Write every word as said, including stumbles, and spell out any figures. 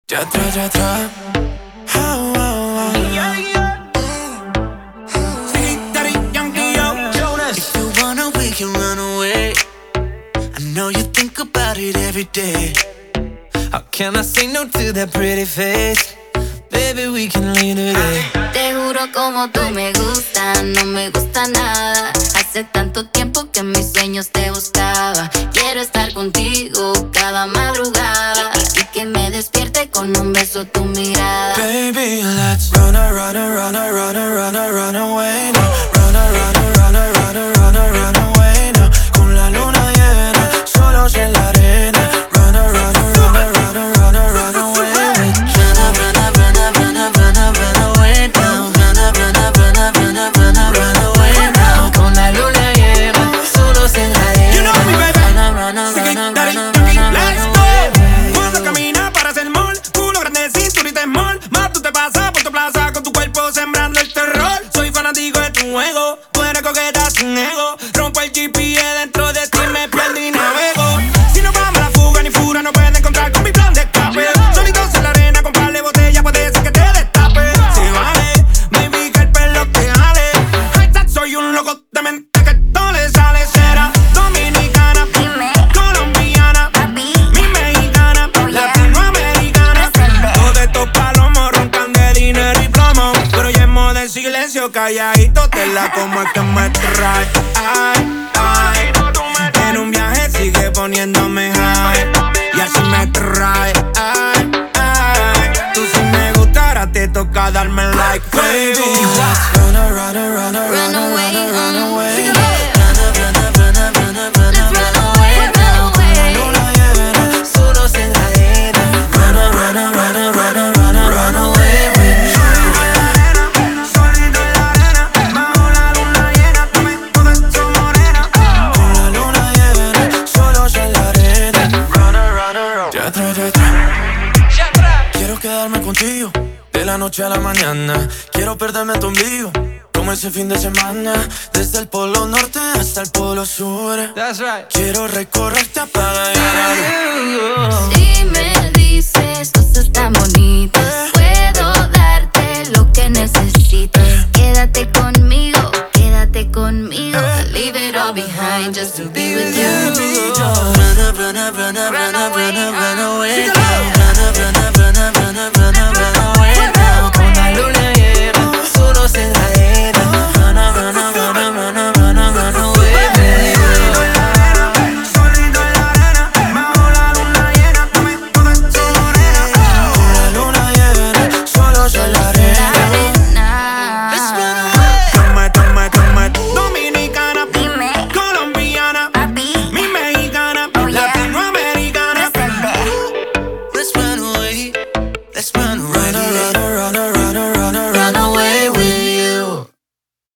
Ya atrás, ya atrás. Oh, oh, oh. Yeah, yeah. Sing Daddy Yankee, yo. Jonas. If you wanna, we can run away. I know you think about it every day. How can I say no to that pretty face? Baby, we can leave today. Te juro como tú me gustas, no me gusta nada. Hace tanto tiempo que en mis sueños te buscaba. Quiero estar contigo cada madrugada y que me despierte con un beso tu mirada. Baby, let's run, a, run, a, run, a, run, a, run, a, run away now. Run, a, run, a, run, a, run, a, run, a, run away now. Con la luna llena, solos en la arena. Run, a, run, a, run, a, run, a, run, a, run away. Run, a, run, a, run, a, run, a, run, a, run away now. Run, a, run, a, run, a, run, a, run, a, run away now. Con la luna llena, solos en la arena. You know me, baby. Run, a, run, a, Sing run, a, Daddy run a, Yankee, run a, let's run go. away. Cuando camina para hacer mall, culo grande, cinturita small. Más tú te pasas por tu plaza con tu cuerpo sembrando el terror. Soy fanático de tu juego, tú eres coqueta sin ego. Rompo el G P S dentro de ti, me pierdo y navego. Si no vamos a la fuga ni fura, no puedes encontrar con mi plan de escape. Solitos en la arena, con par de botella, puede ser que te destape. Si vale, baby, que el pelo te jale. High top, soy un loco de mente que no le sale. Será dominicana, Dime, colombiana, papi, mi mexicana, Oh, yeah. latinoamericana. Presente. Todos estos palomos roncan de dinero y plomo, pero yo en modo en silencio, calladito, te la como es que me trae. Ay, ay, en un viaje sigue poniéndome high, y así me trae. Ay, ay, tú si me gusta, ahora te toca darme like, baby. Let's run, a, run, a, run, a, run run a, away, run a, run uh, away. sing it Run, a, run, a, run, a, run a, run a, Let's run run away away, now. run Con la away. luna llena, solos en la arena. Run, a, run, a, run, a, run a, run a, run away with you. Solito en la arena, solito en la arena, bajo la luna llena, dame todo eso morena. Con la luna llena, solos en la arena. Run, a, run, a, run. Ya atrás, ya atrás. Quiero quedarme contigo de la noche a la mañana. Quiero perderme tu ombligo como ese fin de semana. Desde el polo norte hasta el polo sur. That's right. Quiero recorrerte, apaga ya la luz. dime,